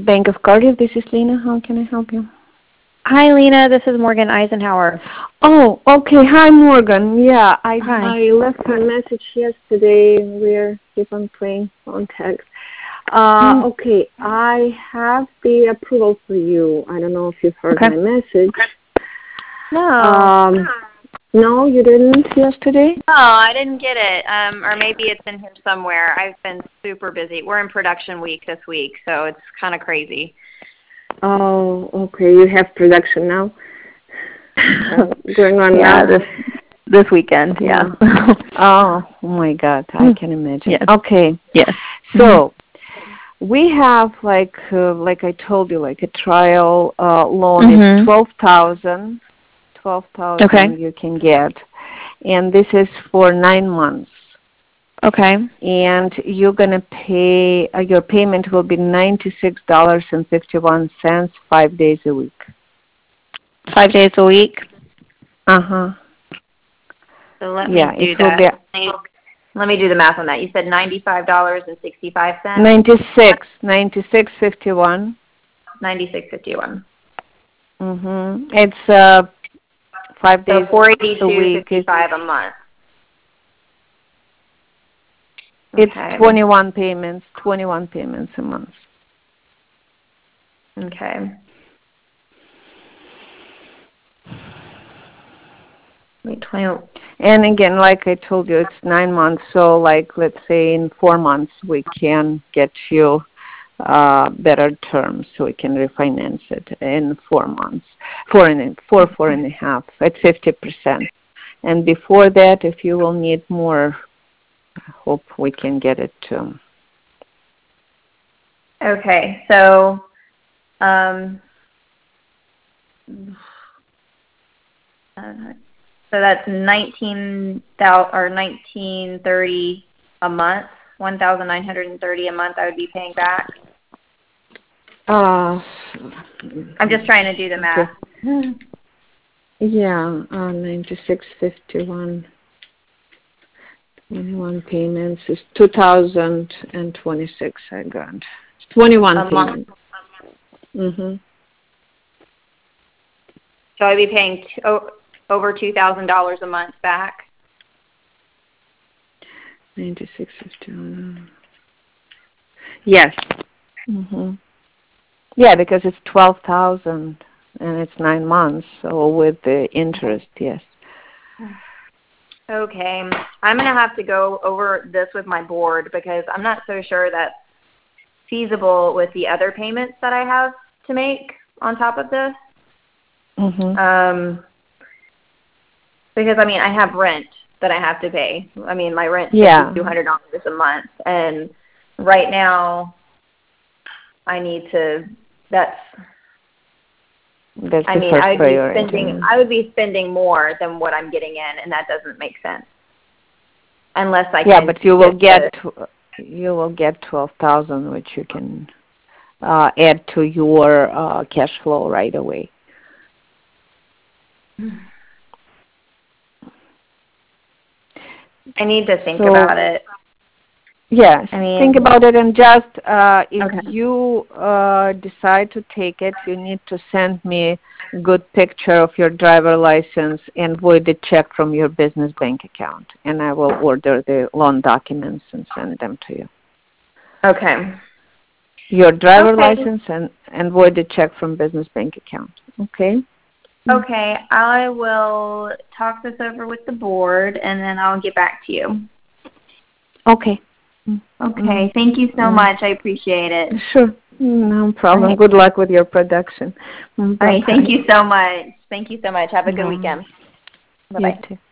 Bank of Cardiff, this is Lena. How can I help you? Hi, Lena. This is Morgan Eisenhower. Oh, okay. Hi, Morgan. Yeah, I Hi. left a message yesterday. We're keep on playing on text. Okay, I have the approval for you. I don't know if you've heard my message. No. No, you didn't yesterday? No, I didn't get it. Or maybe it's in here somewhere. I've been super busy. We're in production week this week, so it's kind of crazy. Oh, okay. You have production now going on yeah, now? this weekend, yeah. Oh, my God. I can imagine. Yes. Okay. Yes. So, we have, like I told you, like a trial loan is $12,000. $12,000 you can get, and this is for 9 months. Okay. And you're gonna pay. Your payment will be $96.51, 5 days a week. 5 days a week. So let me do that. Let me do the math on that. You said $95.65. 96.51. 96.51. It's 5 days so a week. $482.55 a month. It's 21 payments. 21 payments a month. Okay. And again, like I told you, it's 9 months. So, like, let's say in 4 months, we can get you better terms, so we can refinance it in 4 months, 4.5 at 50%. And before that, if you will need more, I hope we can get it too. Okay, so that's $19,30 a month, $1,930 a month I would be paying back. I'm just trying to do the math. Yeah, 96.51. 21 payments is 2,026. I got 21 payments. So I'd be paying over $2,000 a month back. 96.51. Yes. Yeah, because it's 12,000 and it's 9 months. So with the interest, yes. Okay, I'm going to have to go over this with my board because I'm not so sure that's feasible with the other payments that I have to make on top of this. Because, I mean, I have rent that I have to pay. I mean, my rent is $200 a month. And right now, I need to, I mean, I would be spending more than what I'm getting in, and that doesn't make sense. Unless I can. Yeah, but you will get 12,000, which you can add to your cash flow right away. I need to think about it. Yes, think about it, and just if you decide to take it, you need to send me a good picture of your driver license and void the check from your business bank account, and I will order the loan documents and send them to you. Okay. Your driver license and void the check from business bank account. Okay? Okay, I will talk this over with the board, and then I'll get back to you. Okay. Okay, thank you so much. I appreciate it. Sure. No problem. Okay. Good luck with your production. All right, thank you so much. Thank you so much. Have a good weekend. Bye-bye. You too.